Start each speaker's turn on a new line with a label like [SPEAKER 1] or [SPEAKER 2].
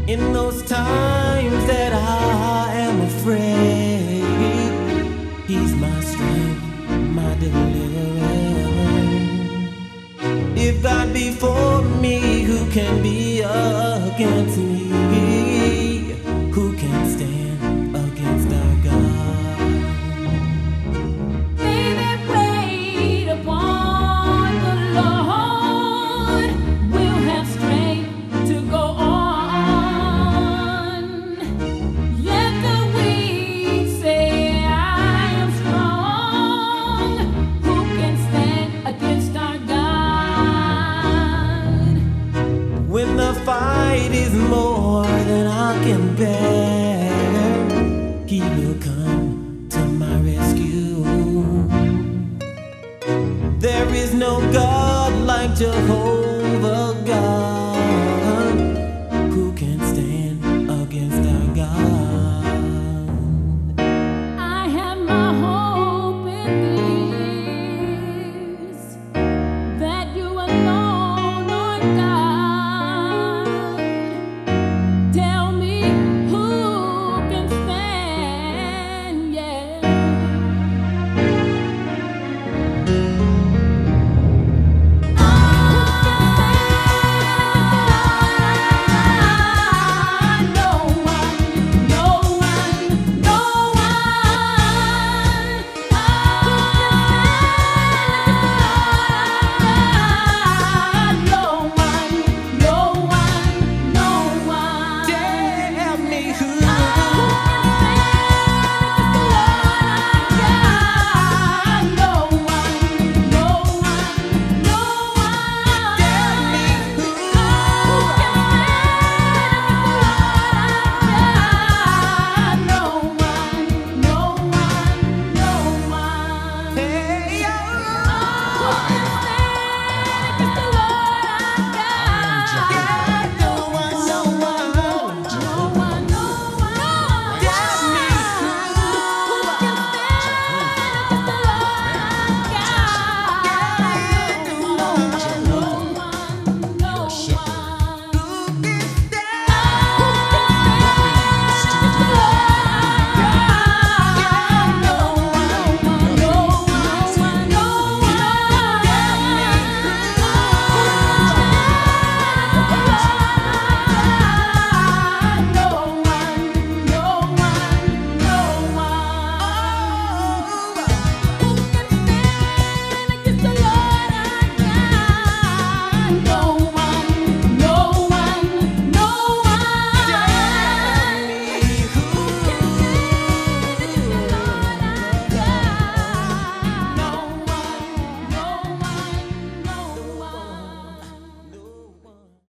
[SPEAKER 1] In those times that I am afraid, He's my strength, my deliverer. If God be for me, who can be against me? Who can stand against our God?
[SPEAKER 2] Baby, wait upon the Lord. We'll have strength to go on. Let the weak say, I am strong. Who can stand against our God?
[SPEAKER 1] When the fight is more than I can bear, He will come to my rescue. There is no God like Jehovah God. Who can stand against our God?
[SPEAKER 2] I have my hope in this, that you alone are God. Tell me who can stand, yeah. No one, no one, no one. No one, no one, no one.
[SPEAKER 1] Tell me who.
[SPEAKER 3] Shepherd.